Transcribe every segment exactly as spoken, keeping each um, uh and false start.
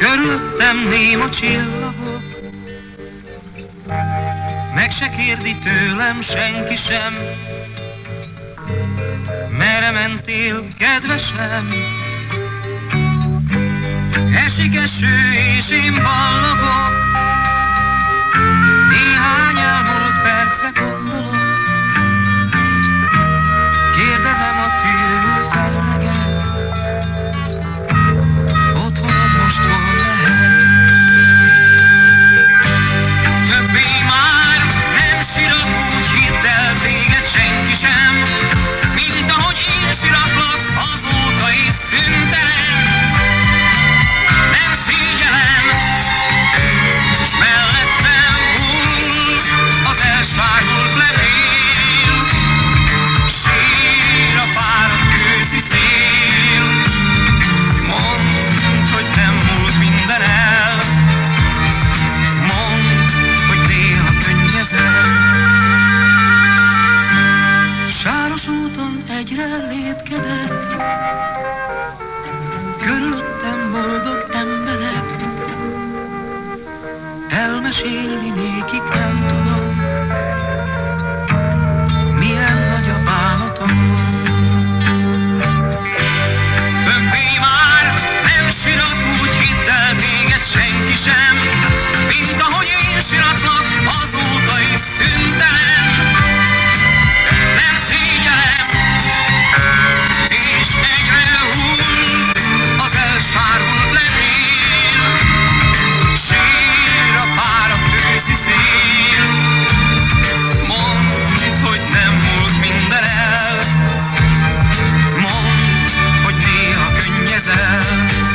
Körülöttem néma csillagok, meg se kérdi tőlem senki sem, merre mentél, kedvesem? Esik eső és én ballagok, néhány elmúlt percre gondolok. Kérdezem a tűrő felleget, otthonod most hol lehet? Többé már nem sírok, úgy hidd el, téged senki sem, mint ahogy én síratlak, azóta is szüntelen. Nem szégyellem, s mellettem hull az elsárgult levél. Sír a fáradt őszi szél, mondd, hogy nem múlt minden el, mondd, hogy néha könnyezem. Sáros úton egyre lépkedek, körülöttem boldog emberek, elmesélni nékik nem tudom, milyen nagy a bánatom. Többé már nem sírok, úgy hidd el, téged senki sem, mint ahogy én síratlak, azóta is szüntelen. Nem szégyellem, és egyre hull az elsárgult levél. Sír a fáradt őszi szél, mondd, hogy nem múlt minden el, mondd, hogy néha könnyezel.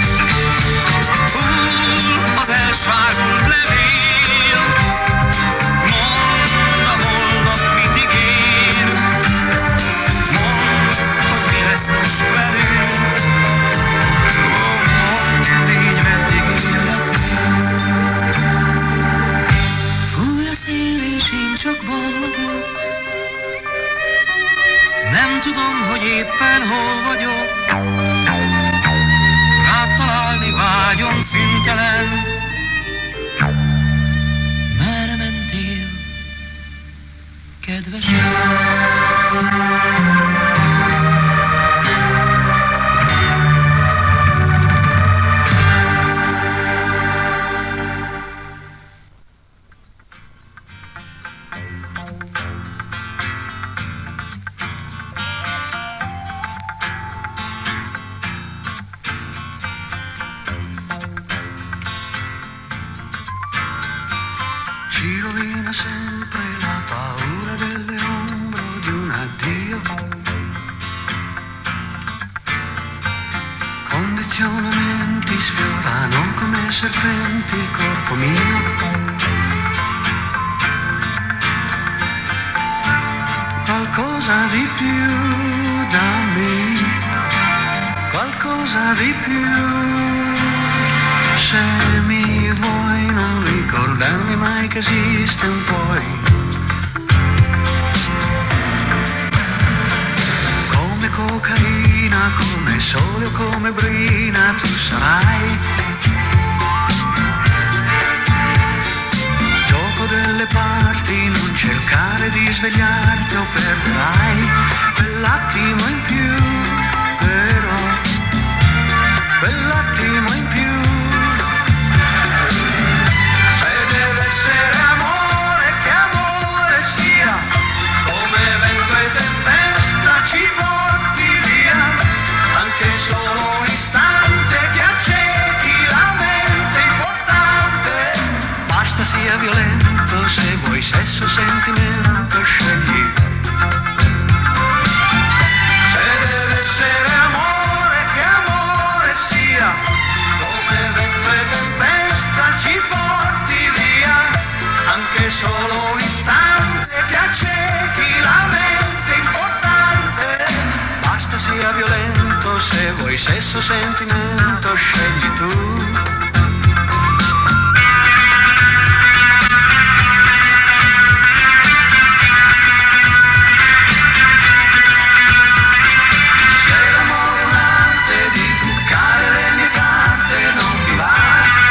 Hull az elsárgult levél, mondd, a holnap mit ígér, mondd, hogy mi lesz most velünk, ó, mondd, így meddig élhetünk. Fúj a szél és én csak ballagok, nem tudom, hogy éppen hol vagyok, rád találni vágyom szüntelen. Merre mentél, kedvesem? Ci rovina sempre la paura delle ombre di un addio. Condizionamenti sfiorano come serpenti il corpo mio. Qualcosa di più da me, qualcosa di più. Se mi vuoi non ricordarmi mai che esiste un poi. Come cocaina, come sole o come brina tu sarai. Gioco delle parti, non cercare di svegliarti o perderai quell'attimo in più, però quell'attimo in più. Violento, se vuoi sesso, sentimento, scegli. Se deve essere amore, che amore sia, come vento e tempesta ci porti via, anche solo un istante che accechi la mente importante. Basta sia violento, se vuoi sesso, sentimento, scegli tu. Se l'amore è un'arte di truccare le mie carte, non mi va.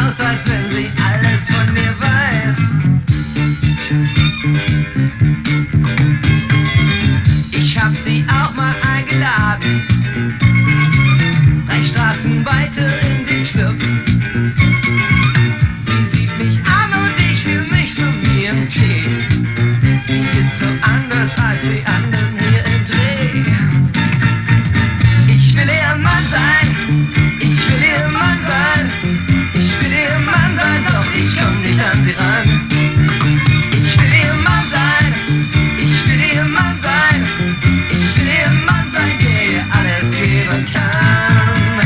aus, als wenn sie alles von mir weiß. Ich hab sie auch mal eingeladen, drei Straßen weiter in den Club. Sie sieht mich an und ich fühl mich so wie im Tee. Sie ist so anders als die anderen hier im Dreh. Ich will ihr Mann sein, ich will ihr Mann sein, ich will ihr Mann sein, doch ich komm nicht an sie ran. Ich will ihr Mann sein, ich will ihr Mann sein, ich will ihr Mann sein, der ihr alles geben kann.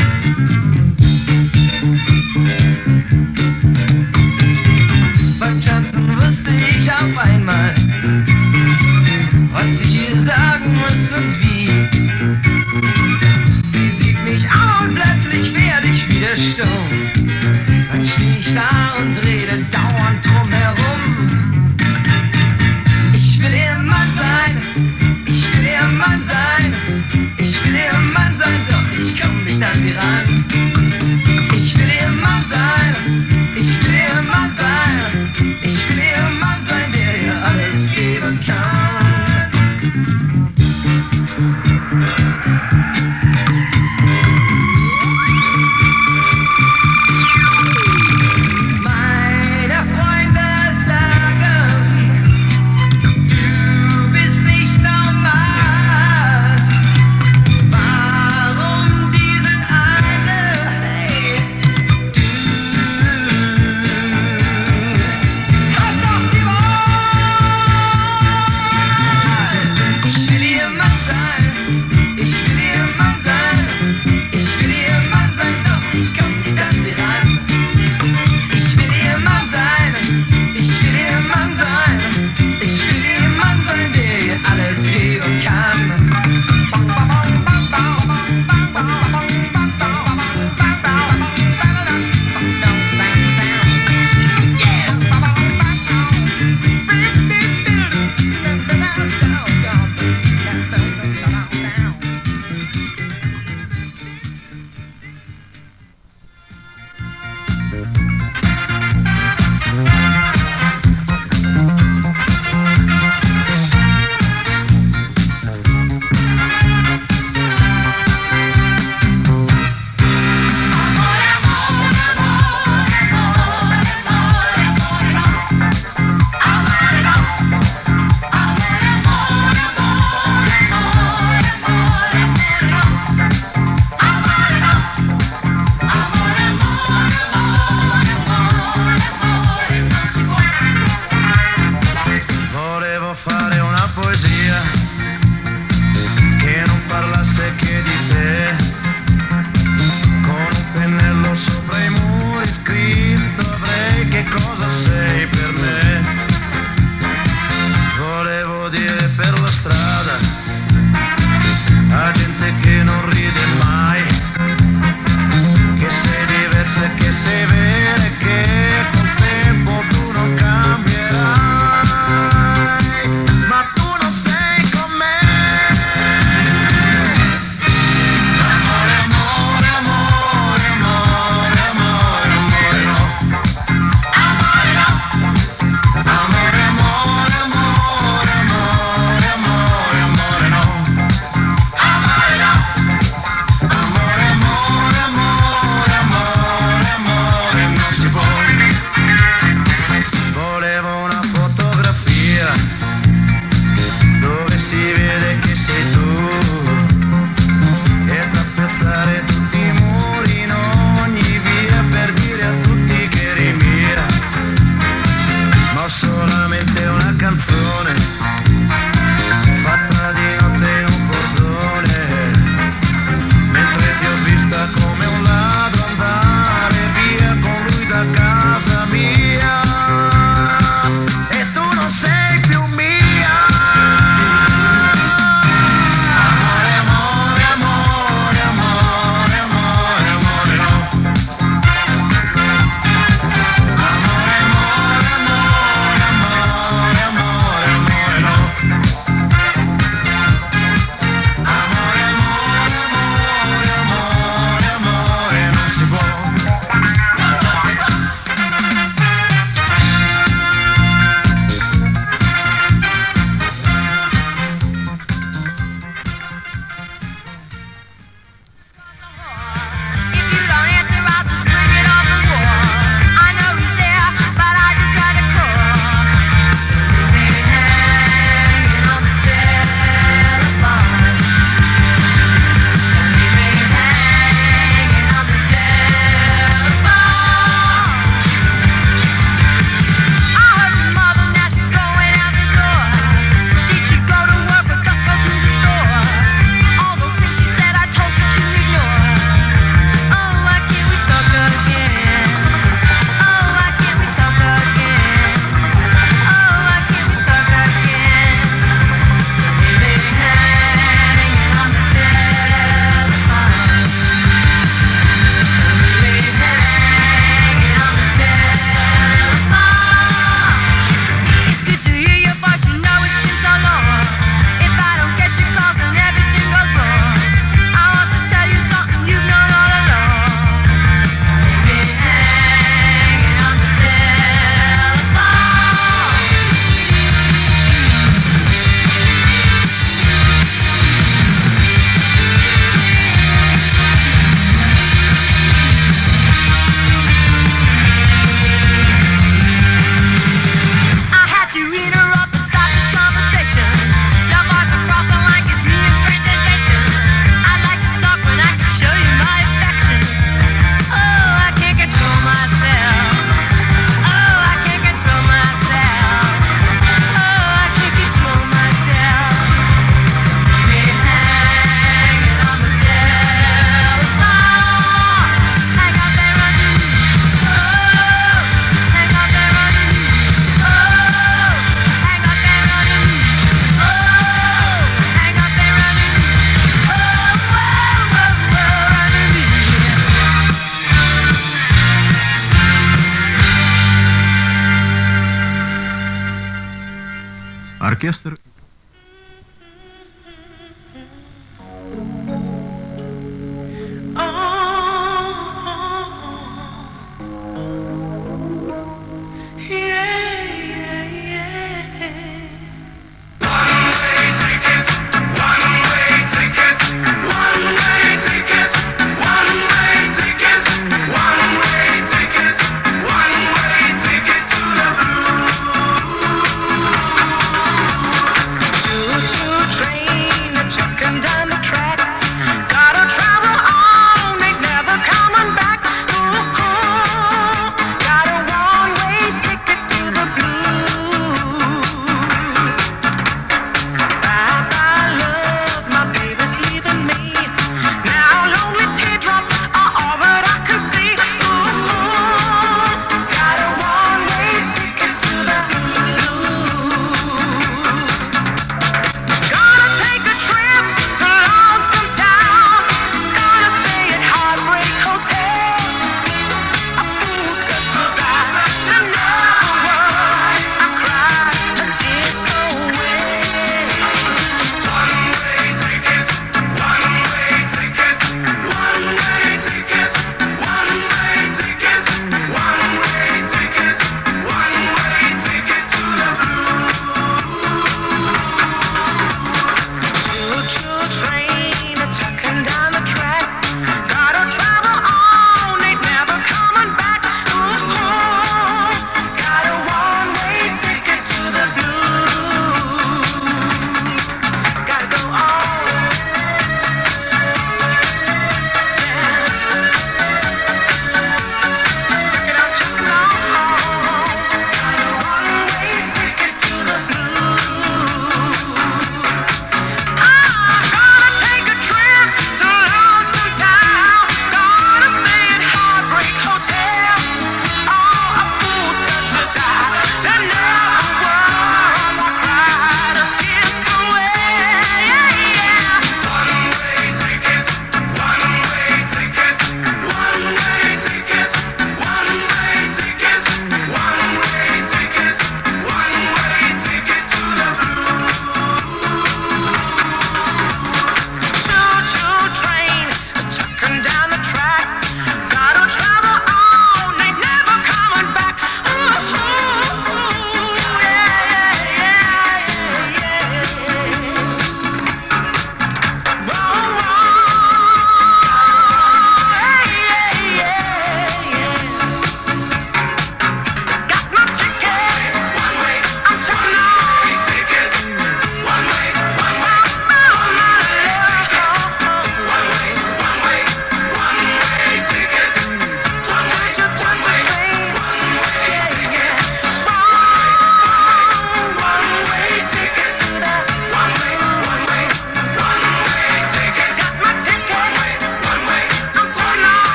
Beim Tanzen wusste ich auf einmal, was ich ihr sagen muss und wie. Sie sieht mich an und plötzlich werd ich wieder stumm. Dann steh ich da und rede dauernd drum herum. Ich will ihr Mann sein, ich will ihr Mann sein, ich will ihr Mann sein, doch ich komm nicht an sie ran. Ich will ihr Mann sein, ich will ihr Mann sein, ich will ihr Mann sein, der ihr alles geben kann. Mein Оркестр. One way ticket to the blues.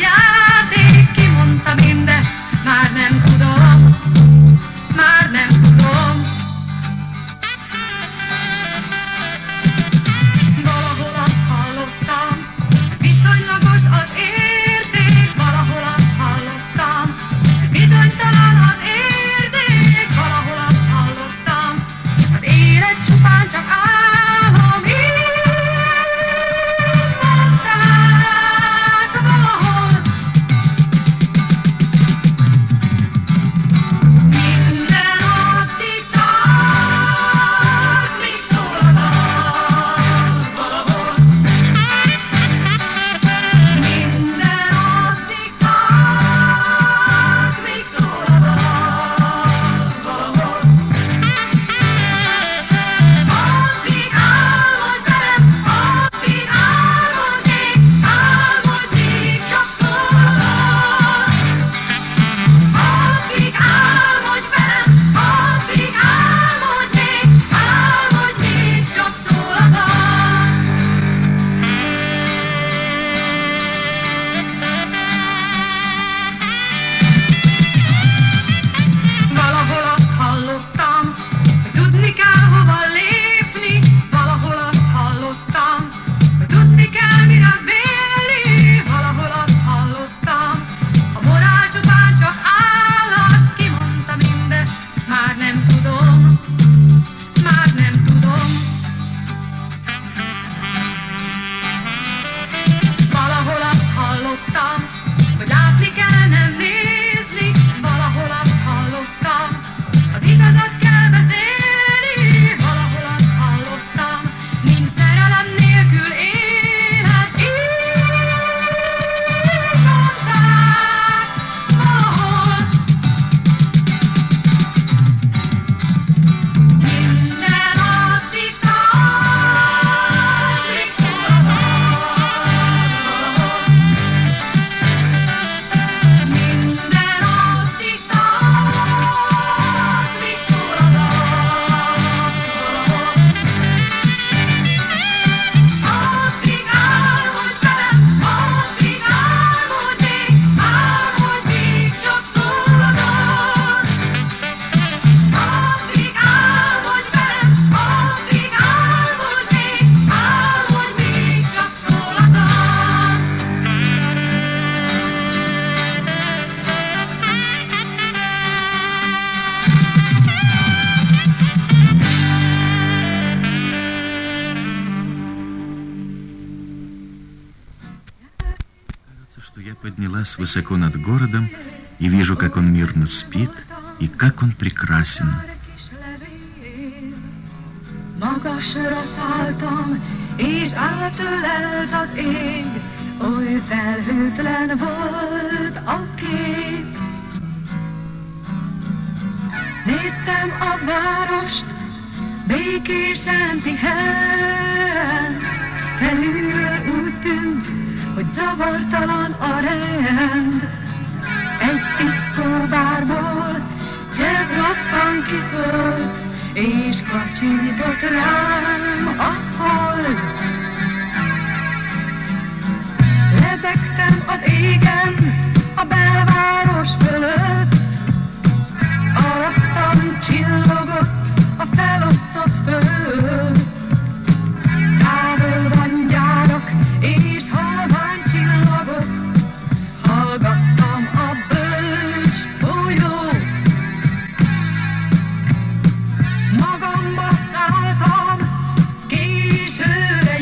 játék, ki mondta mindezt? Már nem tudom, már nem tudom. Valahol azt hallottam, viszonylagos az érték, valahol azt hallottam, bizonytalan az érzék, valahol azt hallottam, az élet csupán csak álom, így mondták valahol. Minden addig tart, míg szól a dal, valahol. Minden addig tart, míg szól a dal, valahol. Addig álmodj velem, addig álmodj még, álmodj még, csak szól a dal. Addig álmodj velem, addig álmodj még, álmodj még, csak szól a dal. Valahol azt hallottam, hogy tudni kell hova lépni, valahol azt hallottam, hogy tudni kell mire vélni, valahol azt hallottam, a morál csupán csak állat, ki mondta mindezt? Már nem tudom, már nem tudom. Valahol azt hallottam, hogy látni kell, nem nézni, valahol azt hallottam, az igazat kell beszélni, valahol azt hallottam, nincs szerelem nélkül élet, így mondták valahol. Minden addig tart, míg szól a dal, valahol. Minden addig tart, míg szól a dal, valahol. Addig álmodj velem, addig álmodj még, álmodj még, csak szól a dal. Addig álmodj velem, addig álmodj még, álmodj még, csak szól a dal. Кажется, что я поднялась высоко над городом и вижу, как он мирно спит и как он прекрасен. Magasra szálltam, és átölelt az ég, oly felhőtlen volt a kép. Néztem a várost, békésen pihent, felülről úgy tűnt, hogy zavartalan a rend. Egy diszkóbárból jazz rock funky szólt, és kacsintott rám a hold. Lebegtem az égen, a belváros fölött, alattam csillogott a felosztott föld. Távolban gyárak és halvány csillagok, hallgattam a bölcs folyót. Magamba szálltam, későre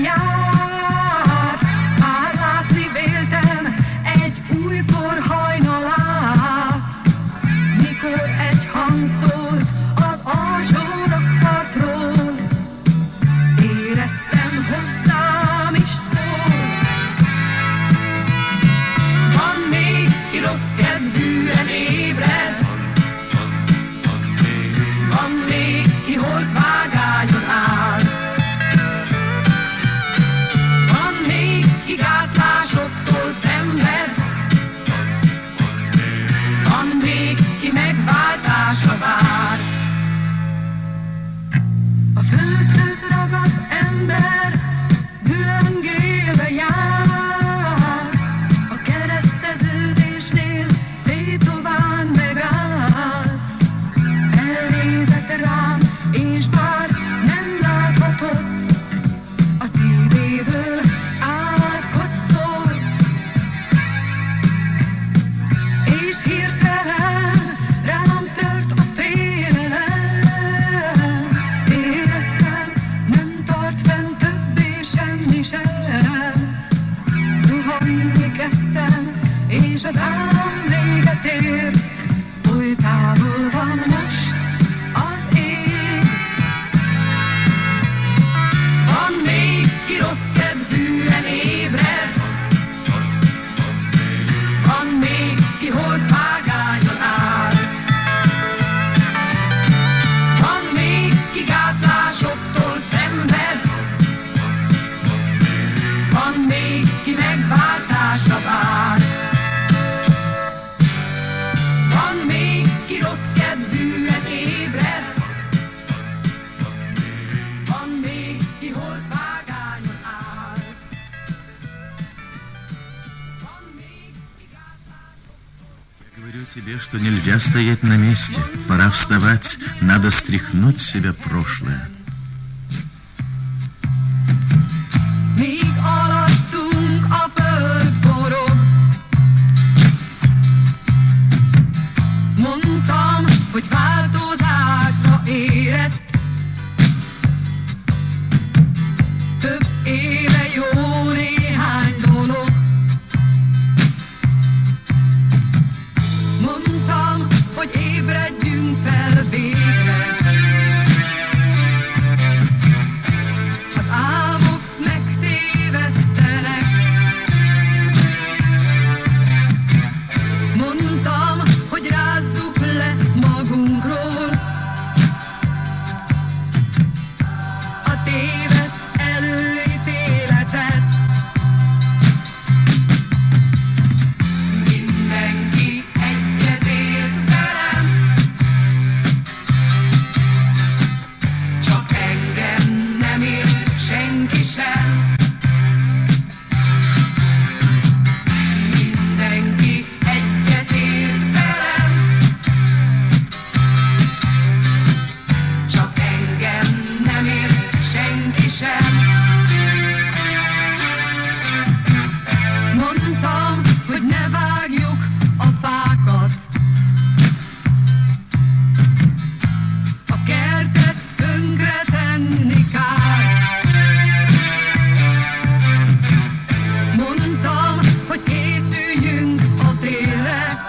és az álom véget ért, oly távol van most az ég. Van még, ki rossz kedvűen ébred, van még, ki holdvágányon áll, van még, ki gátlásoktól szenved, van még, ki megváltásra vár. Van még, ki rossz kedvűen ébred, van még, ki holdvágányon áll, van még, ki gátlások. Я говорю тебе, что нельзя стоять на месте. Пора вставать, надо стряхнуть с себя прошлое. Míg alattunk a föld forog, mondtam, hogy változásra érett. Több éve jó néhány dolog. Mondtam, hogy ébredjünk fel végre. Az álmok megtévesztenek. Mondtam, hogy rázzuk le magunkról a téves előítéletet. Mindenki egyetért velem, csak engem nem ért senki sem. Mindenki egyetért velem, csak engem nem ért senki sem. Mondtam, hogy ne vágjuk a fákat, a kertet tönkre tenni kár. Mondtam, hogy készüljünk a térre,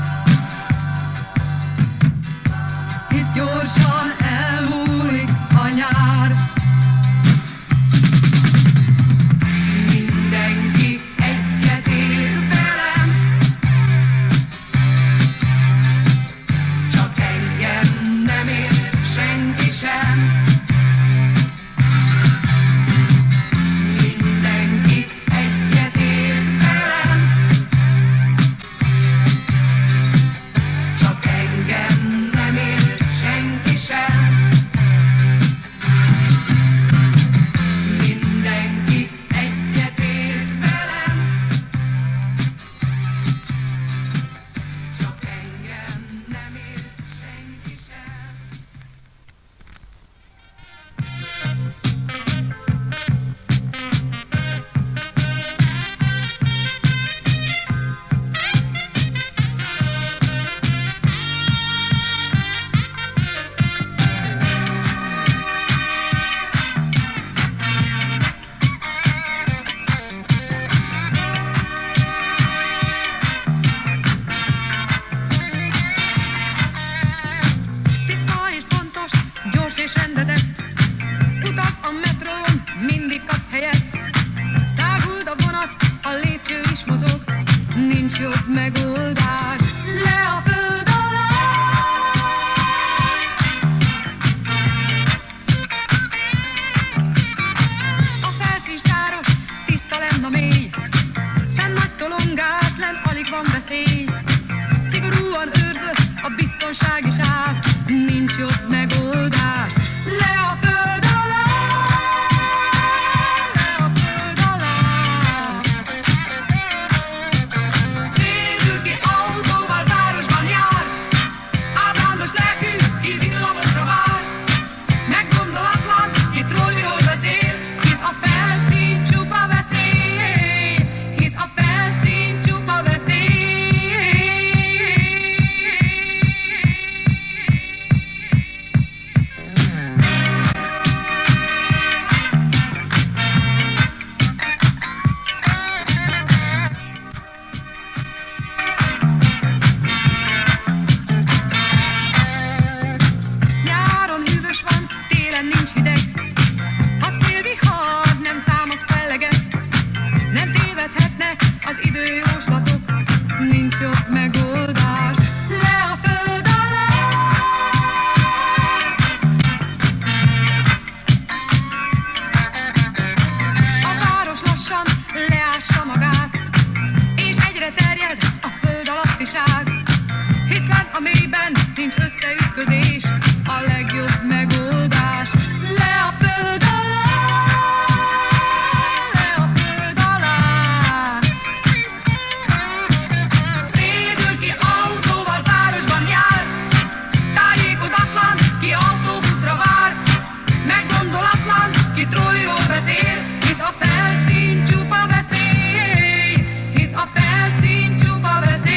hisz gyorsan elmúlik a nyár. Mindenki egyetért velem, csak engem nem ért senki sem. Mindenki egyetért velem, csak engem nem ért senki sem. Mindenki egyetért velem, csak engem nem ért senki sem. Tiszta és pontos, gyors és rendezett, utaz a metrón, mindig kapsz helyet. Száguld a vonat, a lépcső is mozog, nincs jobb megoldás. Le a föld alá! A felszín sáros, tiszta lenn a mély, fenn nagy tolongás, lenn alig van veszély. Szigorúan őrzött a biztonsági sáv, nincs jobb megoldás. Le a föld alá! Le a föld alá! Szédül ki autóval, városban jár, ábrándos lelkű, ki villamosra vár. Meggondolatlan, ki trolliról beszél, hisz a felszín csupa veszély, hisz a felszín csupa veszély. időjóslatok, nincs jobb megoldás. Le a föld alá! A város lassan leássa magát, és egyre terjed a föld alattiság. Hiszen a mélyben nincs összeütközés, a legjobb megoldás. Le a föld alá! Le a föld alá! Szédül ki autóval, városban jár, tájékozatlan, ki autóbuszra vár, meggondolatlan, ki trolliról beszél, hisz a felszín csupa veszély, hisz a felszín csupa veszély.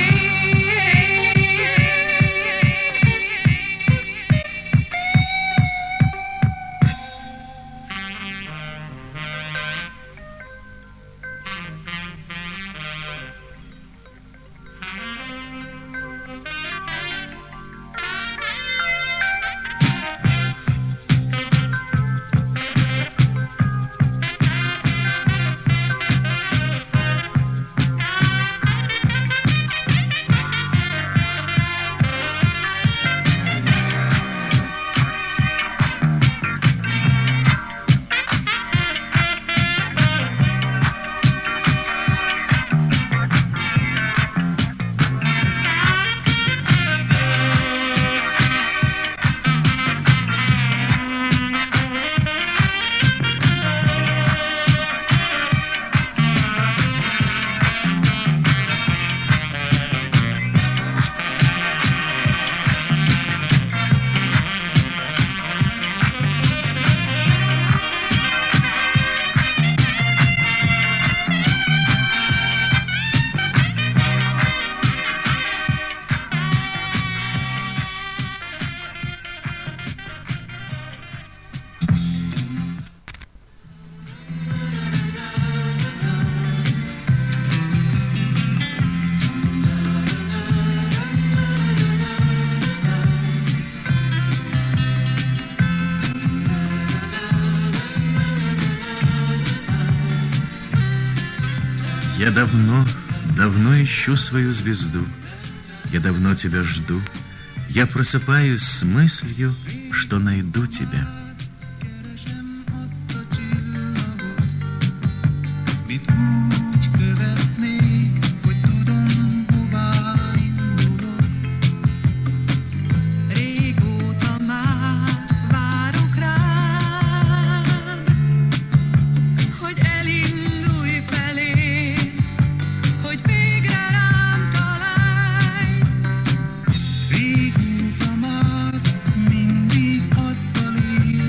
Я давно, давно ищу свою звезду. Я давно тебя жду. Я просыпаюсь с мыслью, что найду тебя. Régóta már várok rád, hogy elindulj felém, hogy végre rám találj. Régóta már mindig azzal él.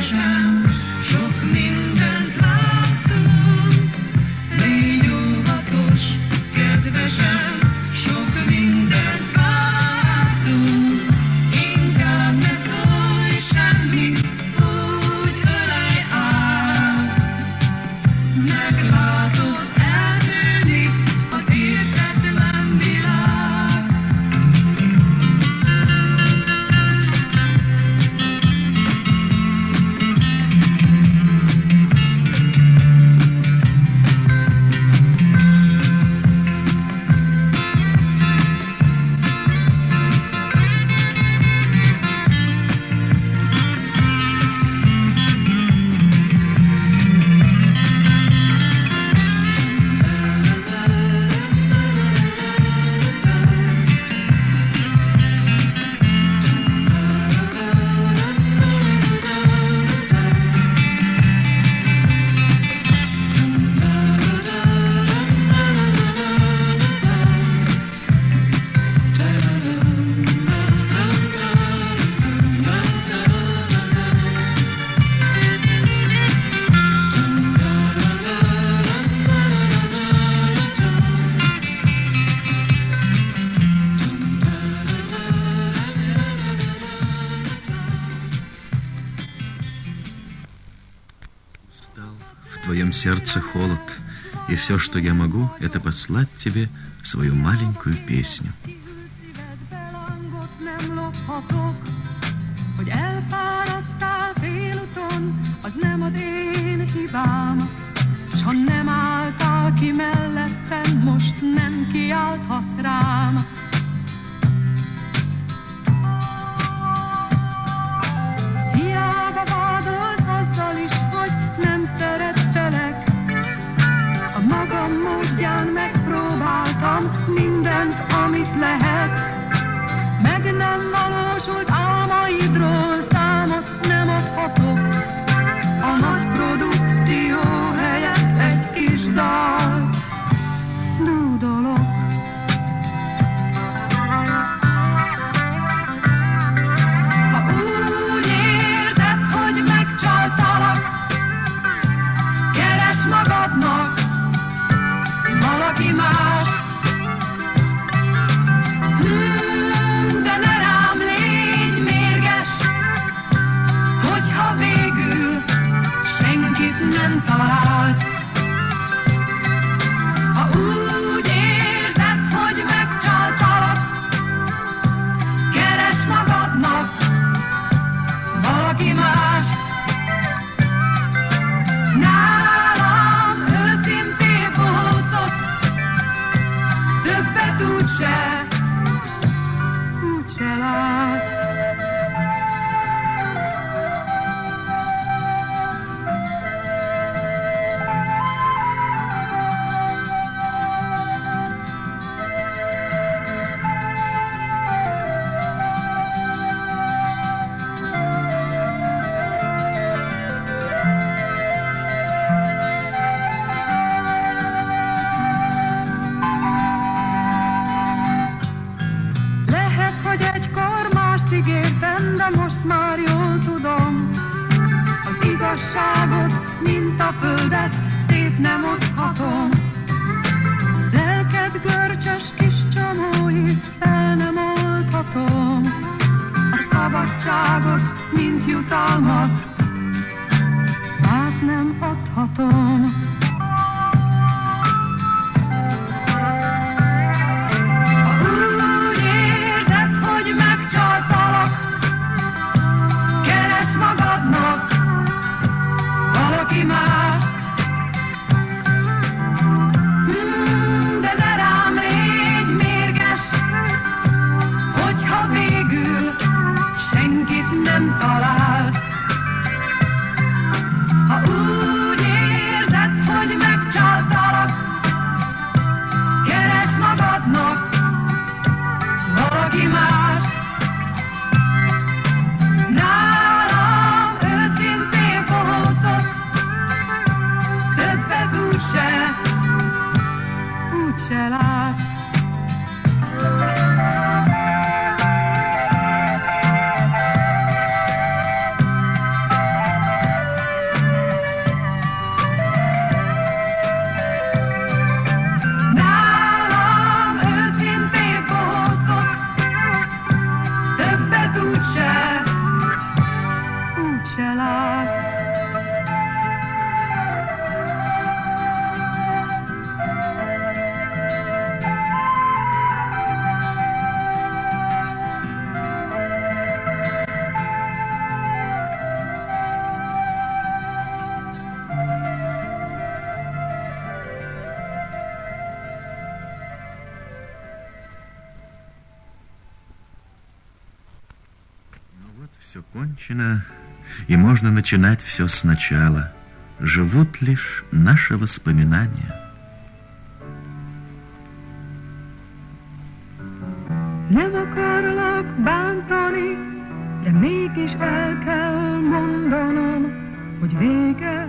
kedvesem, sok mindent láttunk. Légy óvatos, kedvesem, sok mindent vártunk. Inkább ne szólj semmit, úgy ölej át. Meglátod, eltűnik az értetlen világ. В твоем сердце холод, и все, что я могу, это послать тебе свою маленькую песню. Hogy elfáradtál félúton, az nem az én hibám. S ha nem álltál ki mellettem, most nem kiálthatsz rám. Hiába vádolsz azzal is, hogy nem szerettelek. A magam módján megpróbáltam mindent, amit lehet. Meg nem valósult álmaidról számot nem adhatok. A nagy produkció helyett egy kis dalt dúdolok. Ha úgy érzed, hogy megcsaltalak, keresd magadnak valaki mást. Hmm, de ne rám légy mérges, hogyha végül senkit nem találsz. Ha úgy érzed, hogy megcsaltalak, keresd magadnak valaki mást. Nálam őszintén bohócot, többet úgyse, úgyse látsz. Lehet, hogy egykor mást ígértem, de most már jól tudom. Az igazságot, mint a földet, szét nem oszthatom. Lelked görcsös kis csomóit fel nem oldhatom. A szabadságot, mint jutalmat, át nem adhatom. Ha úgy érzed, hogy megcsaltalak, keresd magadnak valaki mást. Hmm, de ne rám légy mérges, hogyha végül senkit nem találsz. se látsz. Все кончено, и можно начинать все сначала. Живут лишь наши воспоминания. Nem akarlak bántani, de mégis el kell mondanom, hogy vége.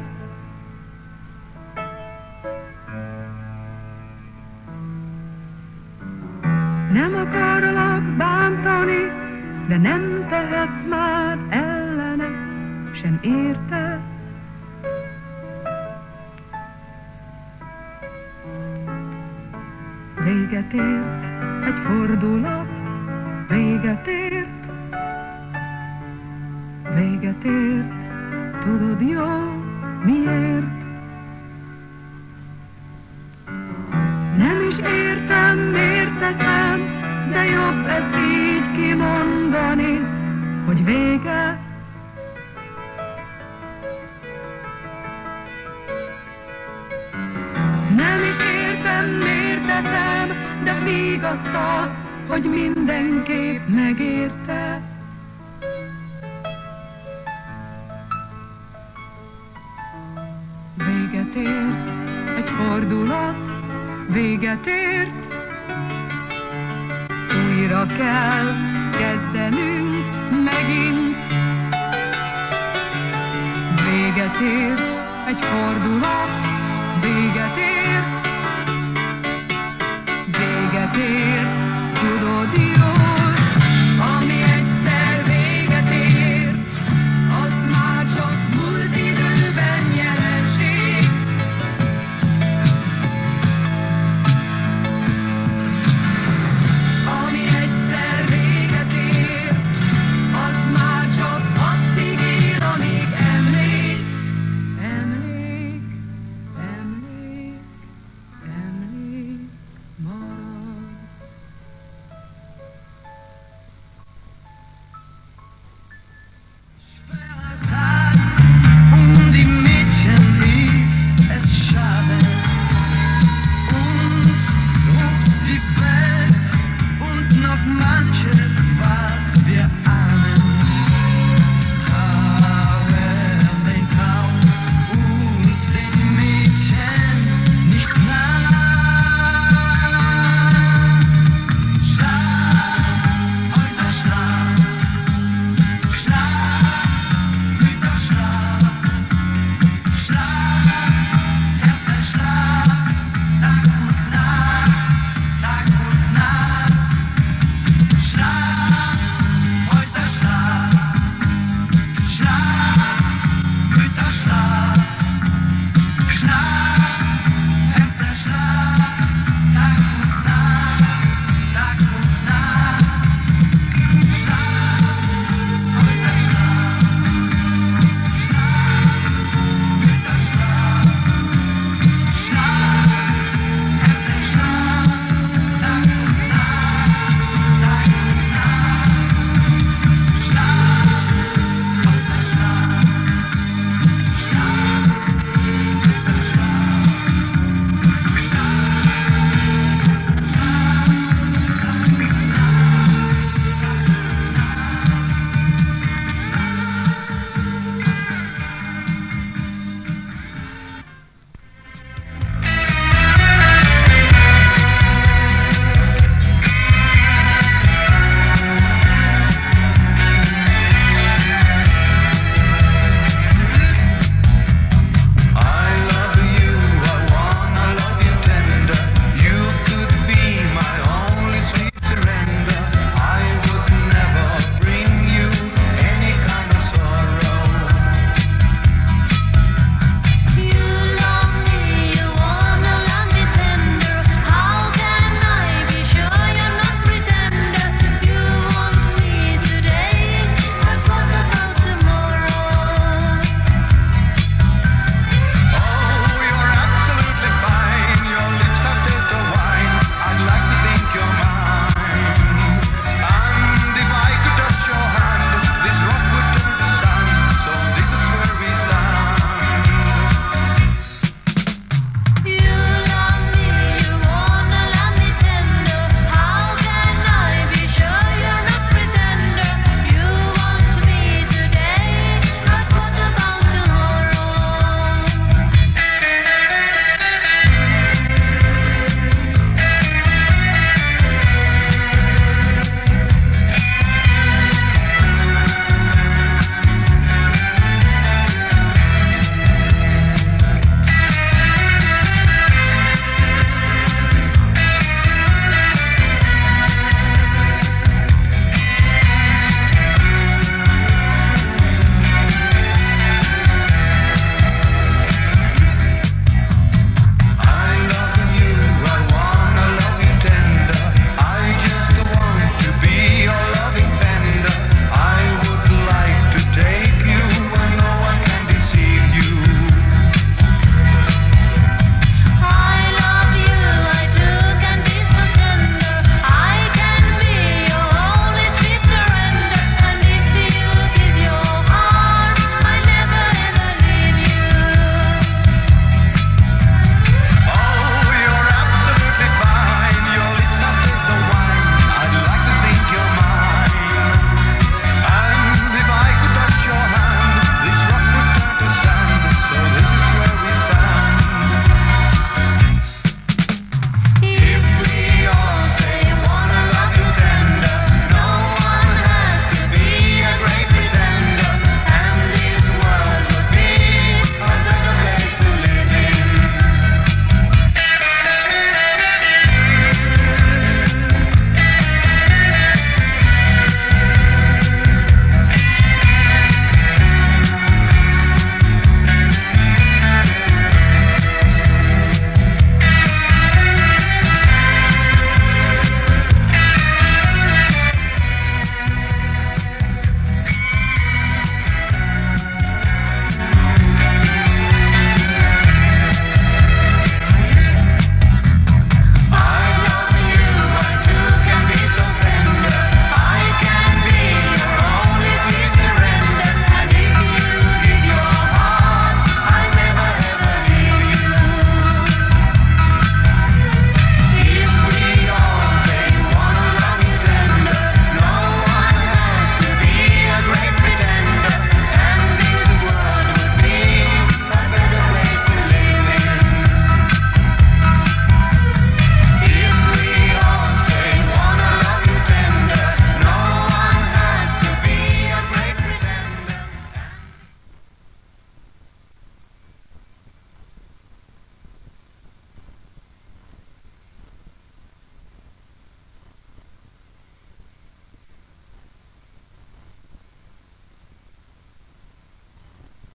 Nem akarlak bántani, de nem tehetsz már ellene, sem érte. Véget ért egy fordulat, véget ért, véget ért, tudod jó, miért? Nem is értem, miért teszem, de jobb ezt így kimondani, hogy vége. Nem is értem, miért teszem, de vigasztal, hogy mindenképp megérte. Véget ért egy fordulat, véget ért, újra kell kezdenünk megint. Véget ért egy fordulat, véget ért, véget ért.